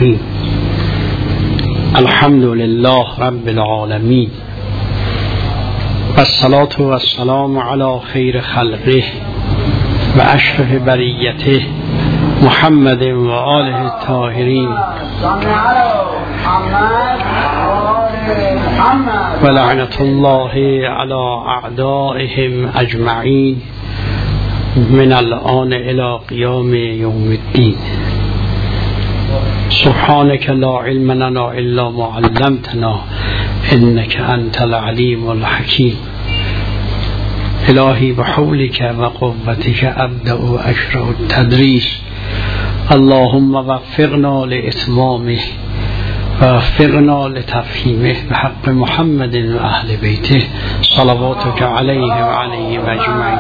الرحیم. الحمد لله رب العالمین و الصلاة و السلام علی خیر خلقه و اشرف بریته محمد و آله الطاهرین و لعنت الله علی اعدائهم اجمعین من الآن الى قیام یوم الدین. سبحانك لا علم لنا الا ما علمتنا انك انت العلیم الحکیم. الهی بحولك و قوتك ابدأ و اشرع التدریس. اللهم وفقنا لاتمامه و وفقنا لتفهیمه بحق محمد و اهل بیته صلواتك علیه و علیهم اجمعین.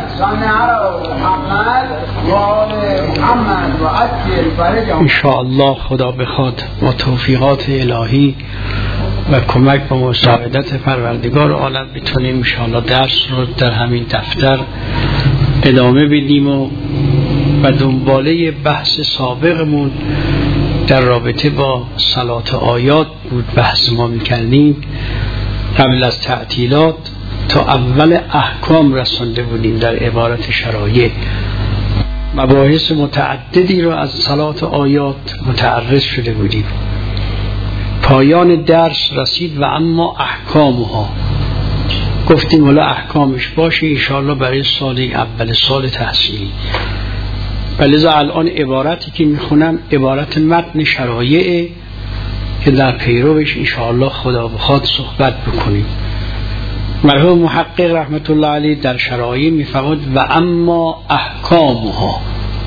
ان شاء الله خدا بخواد با توفیقات الهی و کمک و مساعدت پروردگار عالم بتونیم ان شاء الله درس رو در همین دفتر ادامه بدیم و دنباله بحث سابقمون در رابطه با صلات آیات بود بحث ما میکردیم. قبل از تعطیلات تا اول احکام رسانده بودیم در عبارت شرایع. مباحث متعددی رو از صلات آیات متعرض شده بودیم. پایان درس رسید و اما احکامها گفتیم حالا احکامش باشه انشاءالله برای سال اول سال تحصیلی. ولذا الان عبارتی که میخونم عبارت متن شرایعه که در پیروش انشاءالله خدا بخواد صحبت بکنیم. مرحوم محقق رحمت الله علیه در شرایع میفرماید و اما احکامها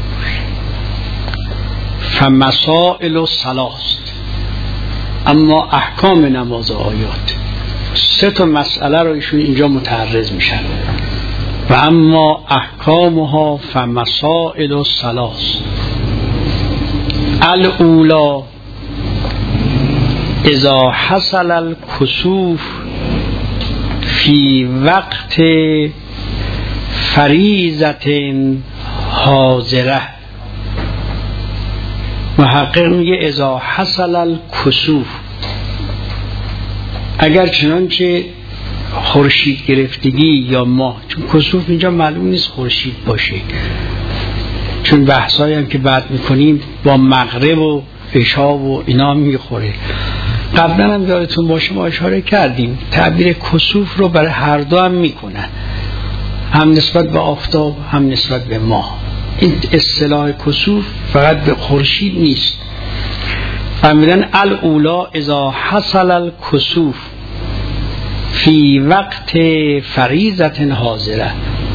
فمسائل ثلاث. اما احکام نماز آیات سه تا مسئله رو ایشون اینجا متعرض میشن. و اما احکامها فمسائل ثلاث. الاولی اذا حصل الکسوف فی وقت فریضة حاضره. محقق میگه اذا حصل الکسوف، اگر چنانچه خورشید گرفتگی یا ماه، چون کسوف اینجا معلوم نیست خورشید باشه، چون بحثایی هم که بعد میکنیم با مغرب و عشا و اینا میخوره. قبلا هم یادتون باشه ما اشاره کردیم تعبیر کسوف رو برای هر دو هم میکنن، هم نسبت به آفتاب هم نسبت به ماه. این اصطلاح کسوف فقط به خورشید نیست. فهمیدن الاولا اذا حصل الکسوف فی وقت فریضة حاضره،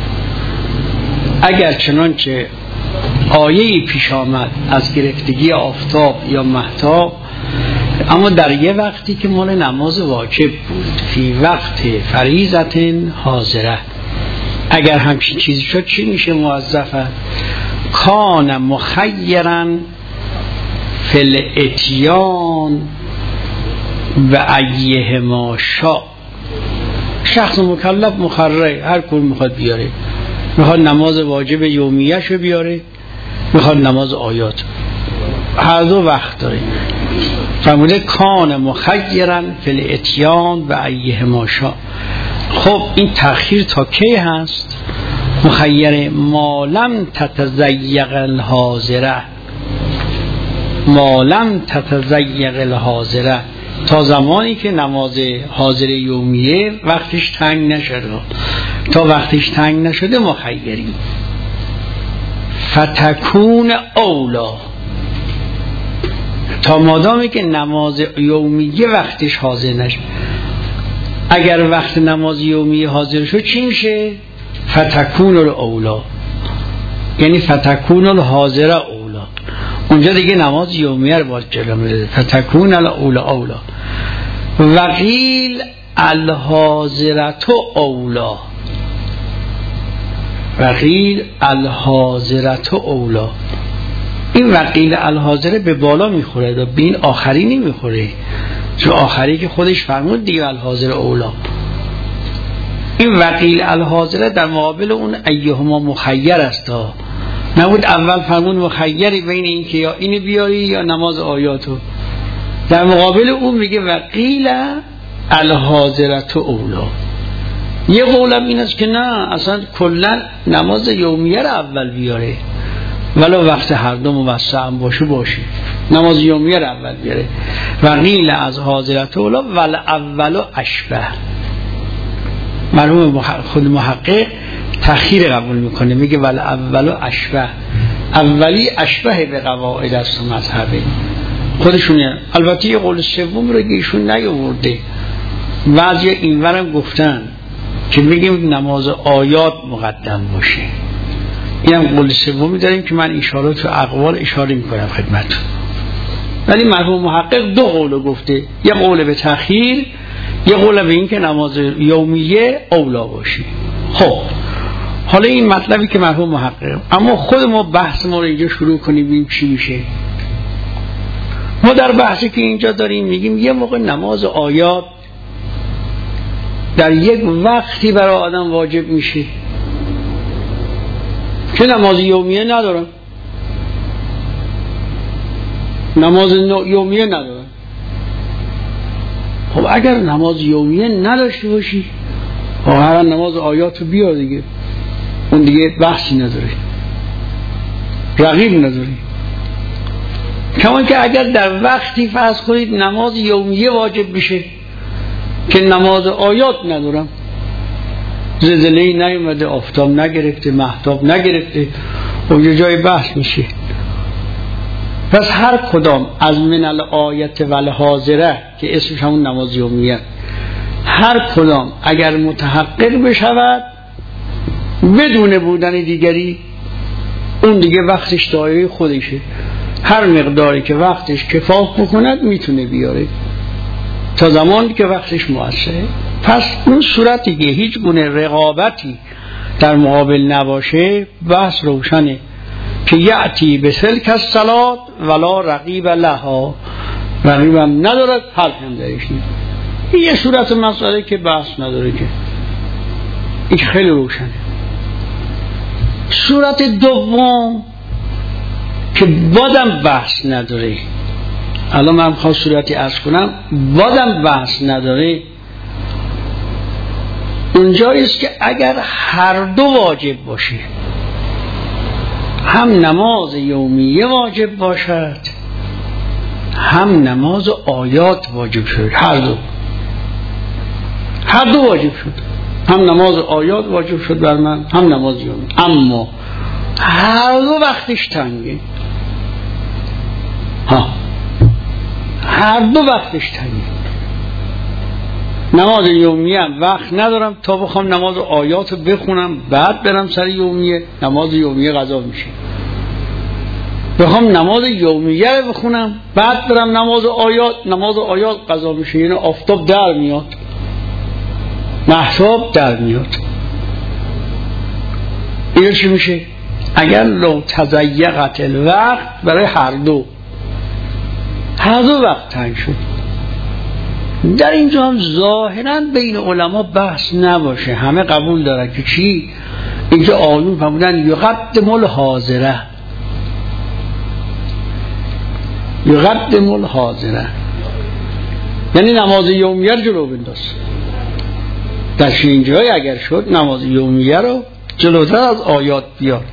اگر چنانچه آیه پیش آمد از گرفتگی آفتاب یا مهتاب اما در یه وقتی که مال نماز واجب بود، فی وقت فریضة حاضره، اگر همچین چیزی شد چی میشه موظفه؟ کان مخیرا فی الاتیان و ایهما شاء. شخص مکلف مخرره، هر کدوم میخواد بیاره، میخواد نماز واجب یومیه شو بیاره، میخواد نماز آیات، هر دو وقت داره. فرموده کان مخیرا فی الاتیان و ایهما شاء. خب این تأخیر تا کی هست؟ مخیر ما لم تتضیق الحاضره، ما لم تتضیق الحاضره، تا زمانی که نماز حاضر یومیه وقتش تنگ نشده. تا وقتش تنگ نشده مخیریم. فتکون اولا، تا مادامی که نماز یومیه وقتش حاضر نشد. اگر وقت نماز یومیه حاضر شد چی میشه؟ فتکون الاولا، یعنی فتکون الحاضره اولا. اونجا دیگه نماز یومیه رو باید جلو میده. فتکون الاولا اولا. وقیل الحاضرت اولا، وقیل الحاضرت اولا. این وقیل الحاضره به بالا میخوره، به این آخری نمیخوره، چون آخری که خودش فرمود دیگه الحاضر اولا. این وقیل الحاضره در مقابل اون ایهما مخیر است. نبود اول فرمون مخیری بین این که یا اینو بیاری یا نماز آیاتو. در مقابل اون میگه و قیل الحاضرت اولا. یه قولم این است که نه، اصلا کلا نماز یومیه رو اول بیاره، ولو وقت هر دو موسع هم باشه نماز یومیه رو اول بیاره. و قیل از حاضرت اولا ول اولو اشبه. مرحوم خود محقق تأخیر قبول میکنه، میگه ول اولو اشبه، اولی اشبه به قواعد است و مذهبه خودشونه. البته یه قول سوم رو که ایشون نیاورده، بعضی اینورم گفتن که میگیم نماز آیات مقدم باشه. اینم قول سومی داریم که من اشارات و اقوال اشاره میکنم خدمتتون. ولی مرحوم محقق دو قول گفته، یه قول به تأخیر، یه قول به این که نماز یومیه اولا باشه. خب حالا این مطلبی که مرحوم محقق، اما خود ما بحث ما رو اینجا شروع کنیم ببینیم چی میشه. ما در بحثی که اینجا داریم میگیم یه موقع نماز آیات در یک وقتی برای آدم واجب میشه که نماز یومیه ندارم، نماز یومیه ندارم. خب اگر نماز یومیه نداشته باشی هر نماز آیات رو بیار دیگه، اون دیگه بحثی نداره، رقیب نداره. کمان که اگر در وقتی فرض کنید نماز یومیه واجب میشه که نماز آیات ندارم، زلزله‌ای نیومده، آفتاب نگرفته، مهتاب نگرفته، اونجا جای بحث میشه. پس هر کدام از من الآیت و الحاضره که اسمش همون نماز یومیه، هر کدام اگر متحقق بشود بدون بودن دیگری، اون دیگه وقتش دایره خودشه، هر مقداری که وقتش کفاف بکند میتونه بیاره تا زمانی که وقتش موثره. پس اون صورتی که هیچ گونه رقابتی در مقابل نباشه بحث روشنه که یعتی به سلک الصلات ولا رقیب لها، رقیبم ندارد، حرف هم درش نیست. این یه صورت مسئله که بحث نداره، که این خیلی روشنه. صورت دوم که بادم بحث نداره، الان من میخوام صورتی عرض کنم بادم بحث نداره، اونجاییست که اگر هر دو واجب باشه، هم نماز یومیه واجب باشد هم نماز آیات واجب شد، هر دو واجب شد، هم نماز آیات واجب شد بر من، هم نماز یومیه، اما هر دو وقتش تنگه. هر دو وقتش تنگه. نماز یومیه هم وقت ندارم تا بخوام نماز آیات رو بخونم بعد برم سر یومیه، نماز یومیه قضا میشه. بخوام نماز یومیه رو بخونم بعد برم نماز آیات قضا میشه. یعنی آفتاب در میاد، مهتاب در میاد. این چی میشه؟ اگر لو تضیقت الوقت، برای هر دو وقت تنگ شد. در اینجا هم ظاهرا بین علما بحث نباشه، همه قبول دارن که چی؟ اینجا آیون فرمودن یقدم الحاضره، یعنی نماز یومیه رو جلو بنداز. در اینجای اگر شد نماز یومیه رو جلوتر از آیات بیار.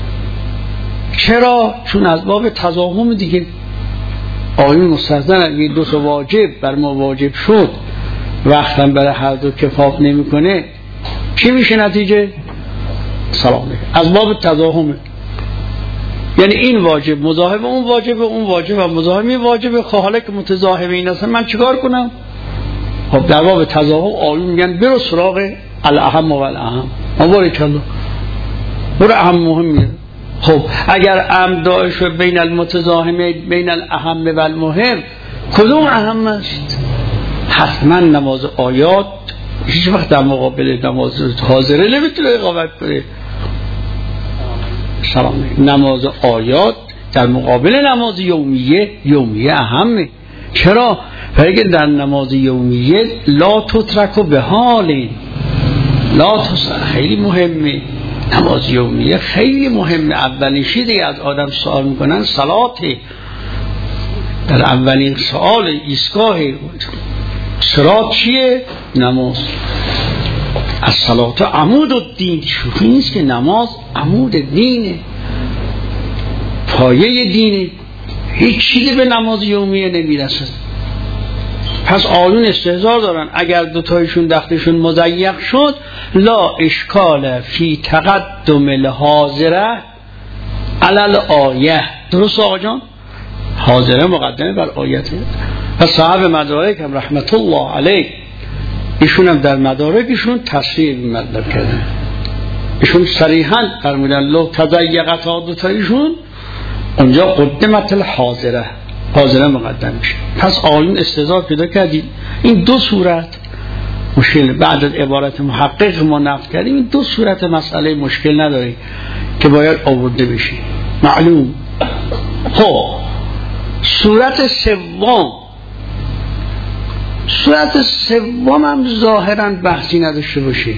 چرا؟ چون از باب تضاهم دیگه. آیون مستحضن اگه دو تا واجب بر ما واجب شد وقتم برای هر دو کفاف نمی کنه، چی میشه نتیجه؟ سلام علیکم. از باب تضاهمه، یعنی این واجب مضاهب اون واجب، اون واجب و مضاهب این واجب. حالا که متضاهب این هستن من چیکار کنم؟ خب در باب تضاهم آیون میگن برو سراغ الاهم و الاهم، بارک الله، برو اهم مهم میاد. خب اگر امداش شد بین المتضاهمه بین الاهم و المهم، کدوم اهم است؟ حتما نماز آیات هیچ وقت در مقابل نماز حاضره نمیتونه رقابت کنه. نماز آیات در مقابل نماز یومیه اهمه. چرا؟ برای که در نماز یومیه لا تترک به حال، خیلی مهمه. نماز یومیه خیلی مهمه. اولین چیزی از آدم سوال میکنن صلاته. در اولین سوال ایستگاه صراط چیه؟ نماز. الصلاة عمود الدین. شوخی نیست که نماز عمود دینه، پایه دینه، هیچ چیزی به نماز یومیه نمیرسه. پس آیون استهزار دارن اگر دوتایشون دختشون مضیق شد لا اشکال فی تقدم الحاضره علل آیه. درست آقا جان؟ حاضره مقدمه بر آیته. پس صاحب مدارک هم رحمت الله علیه ایشون هم در مدارکشون تصریح مطلب کردن، ایشون صریحا فرمودن لو تضیقت ها دوتایشون اونجا قدمت الحاضره، حاضره مقدم میشه. پس آیون استهزار پیدا کردیم. این دو صورت مشکل بعد از عبارت محقق ما نقل کردیم، این دو صورت مسئله مشکل نداره که باید آورده بشه معلوم. خب صورت سوم هم ظاهرا بحثی نداشته باشه.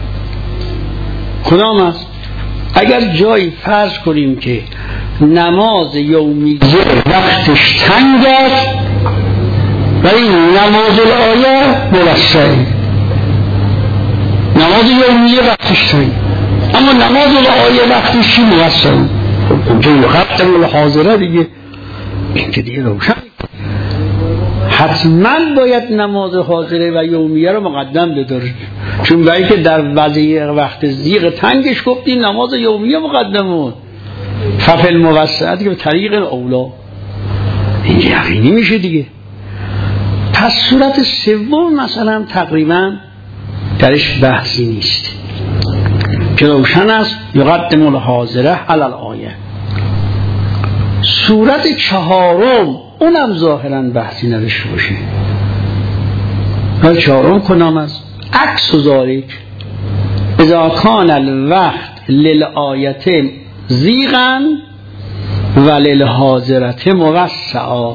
کدام است؟ اگر جایی فرض کنیم که نماز یومیه وقتش تنگ است ولی نماز الآیه موسع، نماز یومیه وقتش تنگ اما نماز الآیه وقتش چی موسع، اونجا یقدم الحاضره دیگه، این که دیگه روشن. حتما باید نماز حاضره و یومیه رو مقدم بداره، چون برای که در وقت ضیق تنگش گفتیم نماز یومیه مقدمون ففل موسعت که به طریق اولا، این یقینی میشه دیگه. پس صورت سوم مثلا تقریبا درش بحثی نیست که روشن است یقدم الحاضره علی الآیه. صورت چهارم اونم ظاهرا بحثی نداشته باشه. چهارم کنام است عکس و ذالک اذا کان الوقت للآیت ضیقا و للحاضرت موسعا.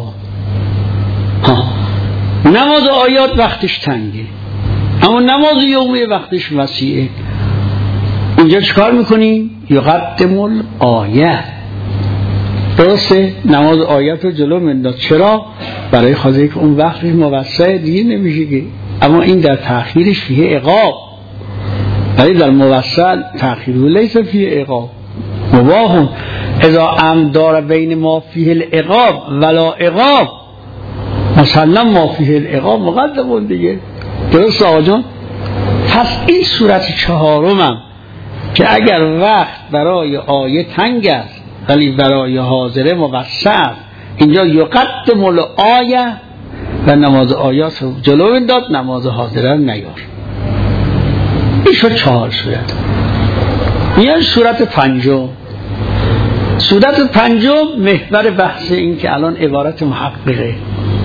نماز آیات وقتش تنگه اما نماز یومی وقتش وسیعه. اینجا چکار میکنیم؟ یقدم الآیه. درسته؟ نماز آیات رو جلو منداز. چرا؟ برای خاطر که اون وقتش موسع دیگه نمیشه که. اما این در تأخیرش فیه عقاب، ولی در موسع تأخیره لیس فیه عقاب مباح اذا امدار بین ما فیه العقاب ولا عقاب مسلم ما فیه العقاب مقدمون دیگه. درست آقا جان؟ پس این صورت چهارمم که اگر وقت برای آیه تنگ است ولی برای حاضره موسع، اینجا یقدم الآیه و نماز آیات رو جلو انداد، نماز حاضره نیار. این شد چهار صورت. میان صورت پنجم. صورت پنجم محور بحث این که الان عبارت محققه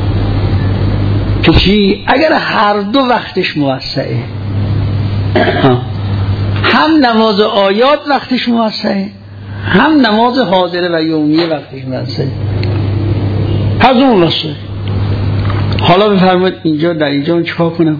که چی؟ اگر هر دو وقتش موسعه، هم نماز آیات وقتش موسعه هم نماز حاضره و یومیه وقتش موسعه، از اون واسه. حالا بفرمایید اینجا در اینجا چیکار کنم؟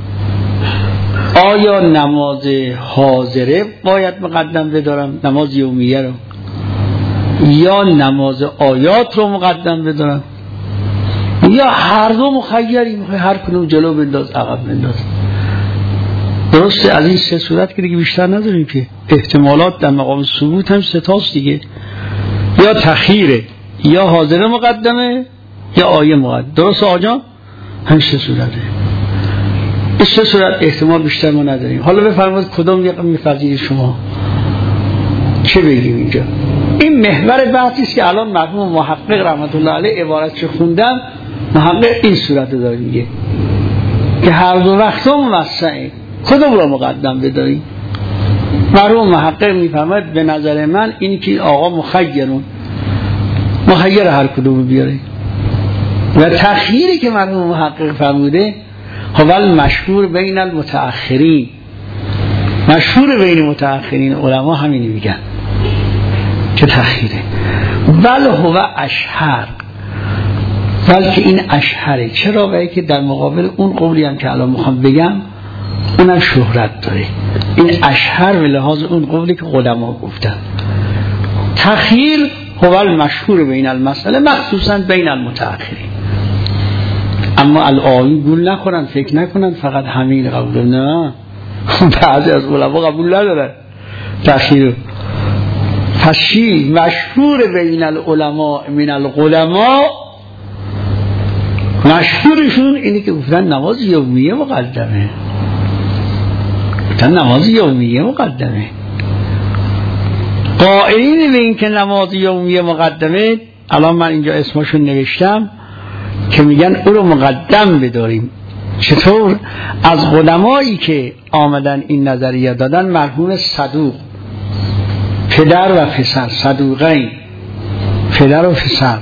آیا نماز حاضره باید مقدم بدارم نماز یومیه رو، یا نماز آیات رو مقدم بدارم، یا هر دو مخیری؟ هر کنون جلو بنداز عقب بنداز. درسته؟ از این سه صورت که دیگه بیشتر نداریم که احتمالات در مقام ثبوت هم سه تاست دیگه، یا تخیره یا حاضره مقدمه یا آیه مقدمه. درست آجان؟ هم سه صورته. این سه صورت احتمال بیشتر ما نداریم. حالا بفرمایید کدام یک می‌پذیرید شما؟ چه بگیم اینجا؟ این محور بحثی است که الان مرحوم محقق رحمت الله علیه عبارتش خوندم، محقق این صورت داره میگه که هر دو وقتا موسعه، کدوم رو مقدم بداریم؟ مرحوم محقق میفهمد به نظر من اینی که آقا مخیر هر کدوم رو بیاره و تخییری که مرحوم محقق فرموده هوال مشهور بین المتأخرین، مشهور بین متأخرین علما همین میگن که تخییره. بل هو اشهر، بلکه این اشهره. چرا؟ برای که در مقابل اون قولی هم که الان میخوام بگم اونم شهرت داره. این اشهر به لحاظ اون قولی که علما گفتن. تخییر هو المشهور بین المسئله مخصوصا بین المتأخرین. اما الآیین گول نخورن، فکر نکنن فقط همین قبول، نه بعضی از علما قبول ندارن تأخیر. پس چی؟ مشهور بین العلماء من العلماء، مشهورشون اینه که گفتن نماز یومیه مقدمه، گفتن نماز یومیه مقدمه. قائلین به این که نماز یومیه مقدمه، الان من اینجا اسمشون نوشتم که میگن او رو مقدم بداریم. چطور؟ از علمایی که آمدن این نظریه دادن مرحوم صدوق، پدر و پسر، صدوقین پدر و پسر،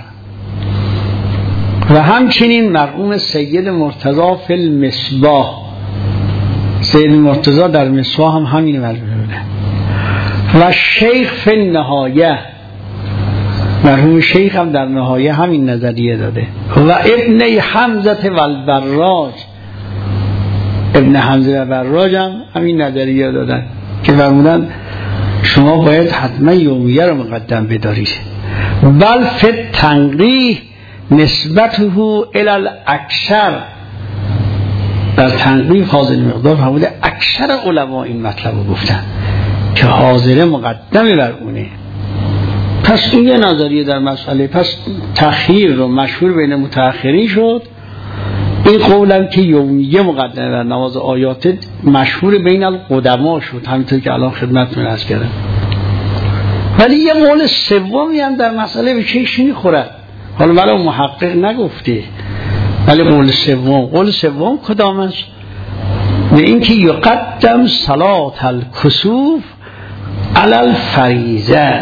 و همچنین مرحوم سید مرتضی فی المصباح، سید مرتضی در مصباح هم همین مرحوم بوده، و شیخ فی النهایه، مرحوم شیخ هم در نهایه همین نظریه داده، و ابن حمزه و البراج، ابن حمزه و براج هم همین نظریه دادن که فرمودن شما باید حتما یومیه رو مقدم بدارید. بل فی التنقیح نسبته الی الاکثر، در تنقیح حاضر مقدار فرموده اکثر علما این مطلب رو گفتن که حاضر مقدم بر اونه. پس این یه نظریه در مسئله. پس تأخیر رو مشهور بین متأخرین شد. این قولم که یومیه مقدمه در نماز آیات مشهور بین القدما شد، همینطور که الان خدمتتون عرض کردم. ولی یه قول سومی هم در مسئله به چشم میخوره، حالا ولی محقق نگفته، ولی قول سوم کدام است؟ به اینکه یقدم صلاة الکسوف علی الفریضه،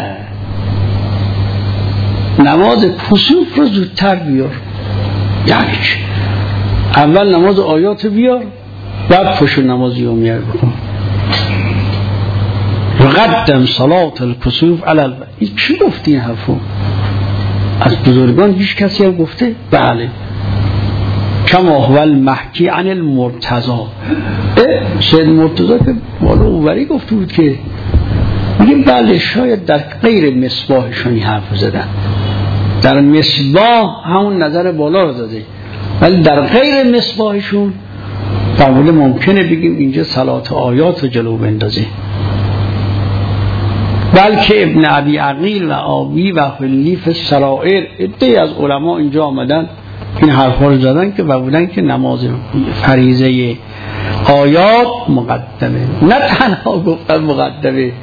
نماز کسوف رو زودتر بیار. یعنی چی؟ اول نماز آیات بیار، بعد پشت نماز یومیه بکن. یقدم صلاة الکسوف علی الفریضه. این چی گفتی این حرفو؟ از بزرگان هیچ کسی هم گفته؟ بله. کما هو المحکی عن المرتضی، سید مرتضی که بالا اووری گفته بود که میگه بله شاید در غیر مصباحشون حرف زدن، در مصباح همون نظر بالا رو داده، ولی در غیر مصباحشون فرموده ممکنه بگیم اینجا صلات آیات رو جلو بندازه. بلکه ابن ابی عقیل و آبی و خلیف السرائر، عده‌ای از علما اینجا آمدن این حرفا رو زدن که بودن که نماز فریضه آیات مقدمه. نه تنها گفتن مقدمه،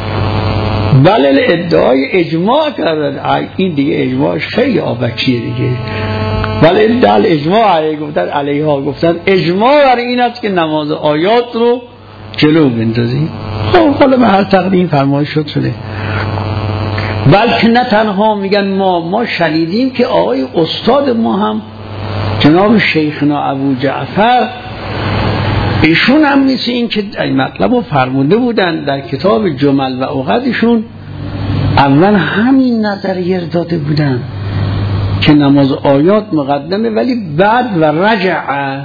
بله ادعای اجماع کردن. این دیگه اجماعش خیلی آبکیه دیگه. بله دل اجماع گفتن علیها، گفتن اجماع بر این است که نماز آیات رو جلو بندازیم. خب حالا به هر تقدیم فرمایش شده. بلکه نه تنها میگن ما شنیدیم که آقای استاد ما هم جناب شیخنا ابو جعفر، ایشون هم مثل این که این مطلب رو فرموده بودن در کتاب جمل و عقدشون، اول همین نظریه داده بودن که نماز آیات مقدمه، ولی بعد و رجع،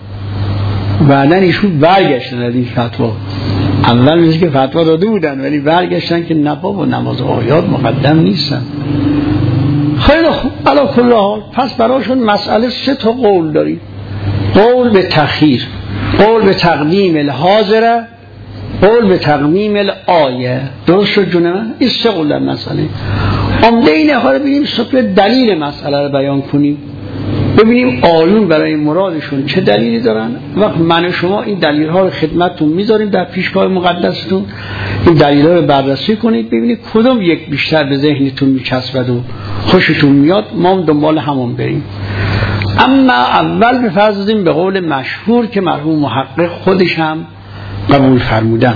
بعدن ایشون برگشتن از این فتوا. اول مثل که فتوا داده بودن ولی برگشتن که نه بابا نماز آیات مقدم نیستن. خیلی خوب، علا کل حال پس براشون مسئله 3 تا قول داریم: قول به تأخیر، قول به تقدیم الحاضره، قول به تقدیم الآیه. درست شد جون من؟ این 3 قول در مسئله. عمده این ها رو ببینیم سطح دلیل مسئله رو بیان کنیم، ببینیم آیون برای مرادشون چه دلیلی دارن. وقت من شما این دلیل ها رو خدمتتون میذاریم در پیشگاه مقدستون، این دلیل ها رو بررسی کنید ببینید کدوم یک بیشتر به ذهنتون میچسبد و خوشتون میاد، ما دنبال همون بریم. اما اول بفرضیم به قول مشهور که مرحوم محقق خودش هم قبول فرمودن.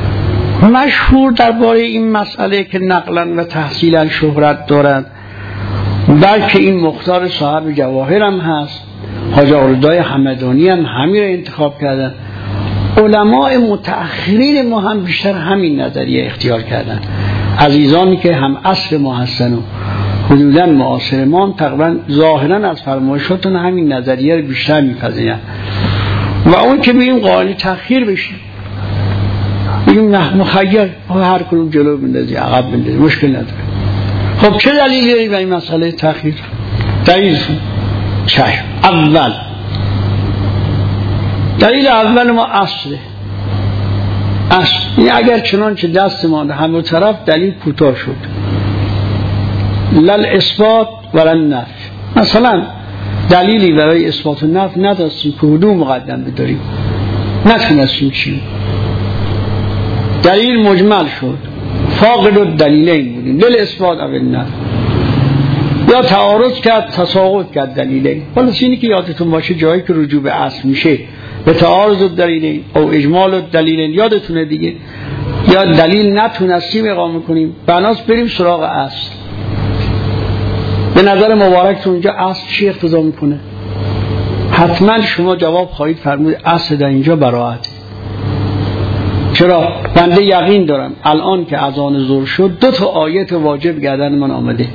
مشهور درباره این مسئله که نقلا و تحصیلا شهرت دارد، بلکه این مختار صاحب جواهر هم هست، حاج آرزوی همدانی هم همین رو انتخاب کردن، علماء متأخرین ما هم بیشتر همین نظریه اختیار کردن. عزیزانی که هم عصر ما هستن و حدوداً معاصر ما هم تقریبا ظاهراً از فرمایشاتون همین نظریه رو بیشتر میپذیرن. و اون که بگیم قائل تأخیر بشیم، بگیم نه مخیر، هر کدوم جلو بندازی عقب بندازی مشکل نداره. خب چه دلیلی داری برای مسئله تأخیر؟ دلیل چشم. اول دلیل اول ما اصله. این اگر چنانچه دست ما همه طرف دلیل کوتاه شد، لل اثبات ولن نفی. مثلا دلیلی برای اثبات و نفی نداشتیم که کدوم مقدم بداریم، نتونستیم چی، دلیل مجمل شد، فاقد الدلیلین بودیم، لل اثبات او نفی، یا تعارض کرد تساقط کرد دلیلین. حالا اینی که یادتون باشه جایی که رجوع به اصل میشه به تعارض الدلیلین او اجمال الدلیلین، یادتونه دیگه، یا دلیل نتونستیم اقامه کنیم بناس بریم سراغ اصل. به نظر مبارکتون اینجا اصل چی اقتضا میکنه؟ حتما شما جواب خواهید فرمود اصل در اینجا براءت. چرا؟ بنده یقین دارم الان که اذان ظهر شد 2 آیت واجب گردن من آمده،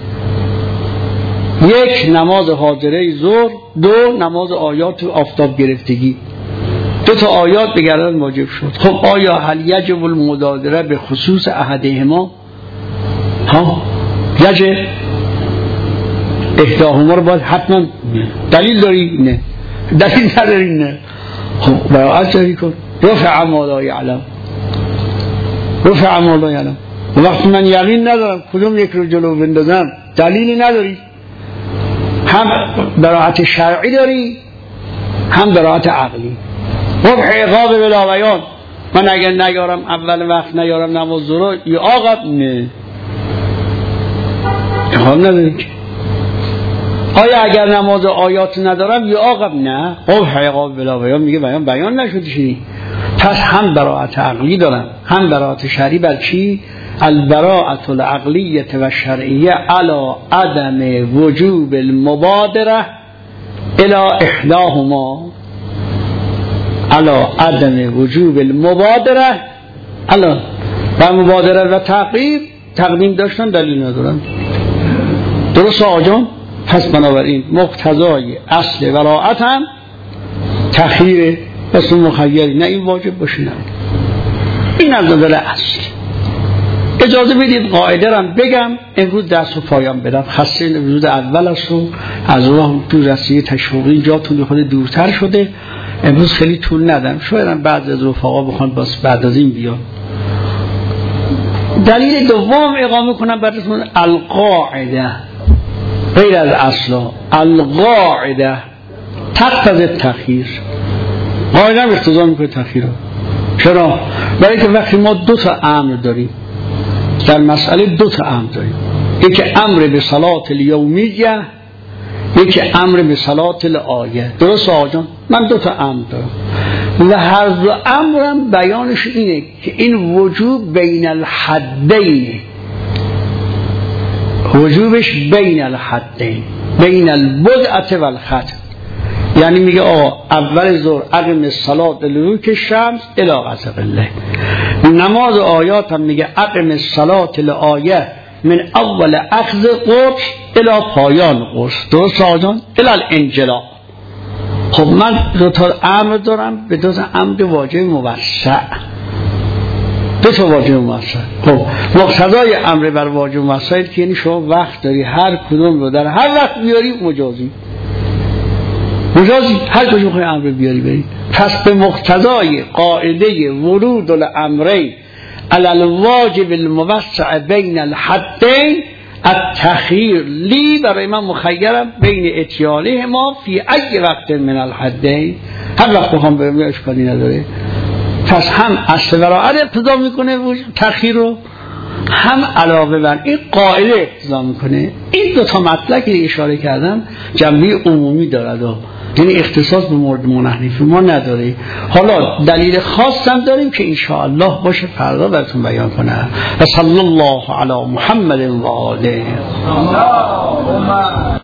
1 نماز حاضره ظهر، 2 نماز آیات آفتاب گرفتگی. 2 آیات به گردن واجب شد. خب آیا هل یجب المدادره به خصوص احدهما؟ یجب احداهما رو باید حتما دلیل داری؟ نه. دلیل نداری؟ نه. خب براعت داری کن. رفع ما لا یعلم، رفع ما لا یعلم. وقتی من یقین ندارم کدوم یک رو جلو بندازم، دلیلی نداری، هم براعت شرعی داری هم براعت عقلی. رفع عقاب بلا بیان، من اگر نیارم اول وقت نیارم نماز ظهر یا عقاب، نه عقاب نداری. آیا اگر نماز آیات ندارم یا عقاب؟ نه. رفع عقاب بلا بیان میگه بیان نشد چی؟ پس هم براعت عقلی دارم هم براعت شرعی. بر چی؟ البراءة العقلیه و شرعیه علی عدم وجوب المبادره الى احداهما، علی عدم وجوب المبادره، علی و مبادره و تقدیم داشتن دلیل ندارن. درست آجان؟ پس بنابراین مقتضای اصل براءت هم تخییره، پس مخیری، نه این واجب باشه نه این از نظر اصل. اجازه بدید قاعده رم بگم امروز درس رو پایان بدم، خاصه روز اول است و از راه تو رسیه تشویقی جاتون خود دورتر شده، امروز خیلی طول ندم، شاید بعضی از رفقا بخوان باز بعد از این بیان. دلیل دوم اقامه کنم براتون، القاعده غیر از اصلا، القاعده تقتضی التخییر. قاعده هم اقتضا میکنه تخییر. چرا؟ برای که وقتی ما 2 امر داریم در مسئله، 2 امر داریم، یکی امر به صلات الیومیه، یکی امر به صلات الآیه. درست آجان؟ من 2 امر دارم و هر 2 امرم بیانش اینه که این وجوب بین الحدین، وجوبش بین الحدین، بین البدعه و الخطأ. یعنی میگه آقا اول ظهر اقم الصلاة لدلوک الشمس الی غسق الليل، نماز آیات هم میگه اقم الصلاة لآیه من اول اخذ قرص الی پایان قرص. درست آجان؟ الی الانجلاء. خب من 2 امر دارم به 2 امر واجب موسع، 2 واجب موسع. خب مقتضای امر بر واجب موسع که یعنی شما وقت داری هر کدوم رو در هر وقت بیاری، مجازی هر کجا بخوای امر بیاری برید. پس به مقتضای قاعده ورود الامرین علی الواجب الموسع بین الحدین التخییر لی، برای من مخیرم بین اتیانه ما فی ای وقت من الحدین، هر وقت بخوام برم اشکالی نداره. پس هم اصل براءت اقتضا میکنه تخییر رو، هم علاوه بر این قاعده اقتضا میکنه. این 2 مطلب که اشاره کردم جنبه عمومی دارد، یعنی اختصاص به مورد منحنفی ما نداره. حالا دلیل خاص هم داریم که ان شاء الله باشه فردا براتون بیان کنم. و صلی الله علی محمد و آله.